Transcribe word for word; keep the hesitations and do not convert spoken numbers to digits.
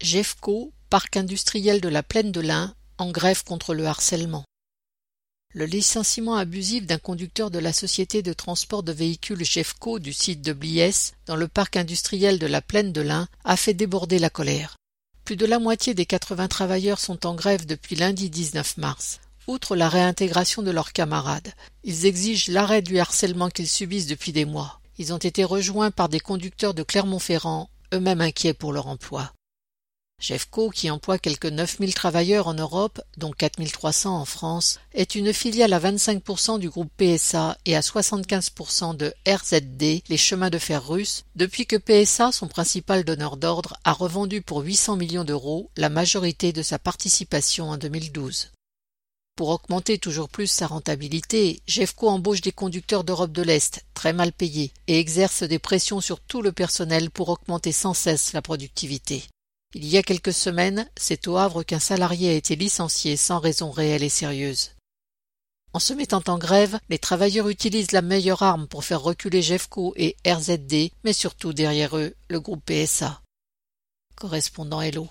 Jeffco, parc industriel de la Plaine de l'Ain, en grève contre le harcèlement. Le licenciement abusif d'un conducteur de la société de transport de véhicules Jeffco du site de Bliès, dans le parc industriel de la Plaine de l'Ain, a fait déborder la colère. Plus de la moitié des quatre-vingts travailleurs sont en grève depuis lundi dix-neuf mars. Outre la réintégration de leurs camarades, ils exigent l'arrêt du harcèlement qu'ils subissent depuis des mois. Ils ont été rejoints par des conducteurs de Clermont-Ferrand, eux-mêmes inquiets pour leur emploi. Jeffco, qui emploie quelque neuf mille travailleurs en Europe, dont quatre mille trois cents en France, est une filiale à vingt-cinq pour cent du groupe P S A et à soixante-quinze pour cent de R Z D, les chemins de fer russes, depuis que P S A, son principal donneur d'ordre, a revendu pour huit cents millions d'euros la majorité de sa participation en deux mille douze. Pour augmenter toujours plus sa rentabilité, Jeffco embauche des conducteurs d'Europe de l'Est, très mal payés, et exerce des pressions sur tout le personnel pour augmenter sans cesse la productivité. Il y a quelques semaines, c'est au Havre qu'un salarié a été licencié sans raison réelle et sérieuse. En se mettant en grève, les travailleurs utilisent la meilleure arme pour faire reculer Jeffco et R Z D, mais surtout derrière eux, le groupe P S A. Correspondant Hello.